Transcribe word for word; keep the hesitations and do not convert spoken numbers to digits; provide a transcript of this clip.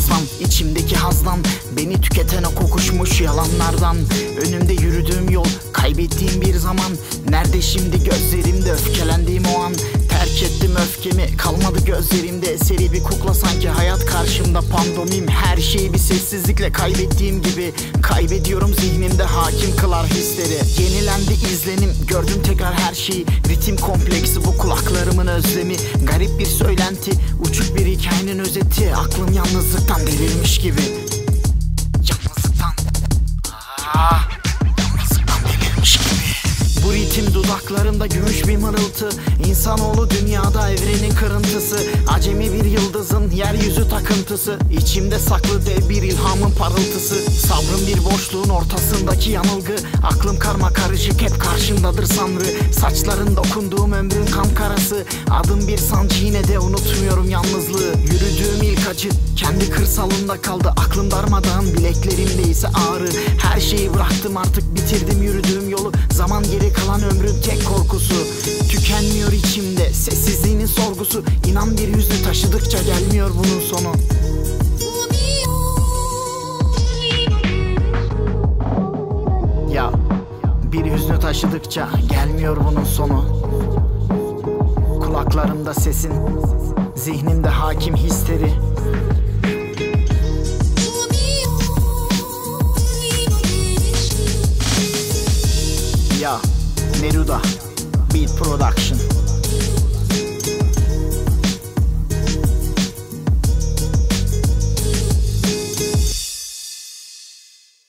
birazdan içimdeki hazdan, beni tüketen o kokuşmuş yalanlardan. Önümde yürüdüğüm yol, kaybettiğim bir zaman. Nerede şimdi gözlerimde öfkelendiğim o an? Terk ettim öfkemi, kalmadı gözlerimde. Seri bir kukla sanki hayat karşımda pandomim. Her şeyi bir sessizlikle kaybettiğim gibi kaybediyorum, zihnimde hakim kılar hisleri. Yenilendi izlenim, gördüm tekrar her şeyi. Ritim kompleksi bu kulaklarımın özlemi. Garip bir söylenti, uçuk bir hikayenin özeti. Aklım yalnızlıktan delirmiş gibi. Yalnızlıktan ah, Yalnızlıktan delirmiş gibi. Bu ritim dudaklarımda gümüş bir mırıltı. İnsanoğlu dünyada evrenin kırıntısı. Acemi bir yıldızın yeryüzü takıntısı. İçimde saklı dev bir ilhamın parıltısı. Sabrım bir boşluğun ortasındaki yanılgı. Aklım karma karışık, hep karşımdadır Sanrı. Saçların dokunduğum ömrün kan karası. Adım bir sancı, yine de unutmuyorum yalnızlığı. Yürüdüğüm ilk acı kendi kırsalımda kaldı. Aklım darmadağın, bileklerimde ise ağrı. Her şeyi bıraktım artık, bitirdim yürüdüğüm yolu. Zaman geri kalan ömrün tek korkusu. Tükenmiyor içimde sessizliğinin sorgusu. İnan bir hüznü taşıdıkça gelmiyor bunun sonu. Ya bir hüznü taşıdıkça gelmiyor bunun sonu. Kulaklarımda sesin, zihnimde hakim hisleri. Ya Neruda Beat Production.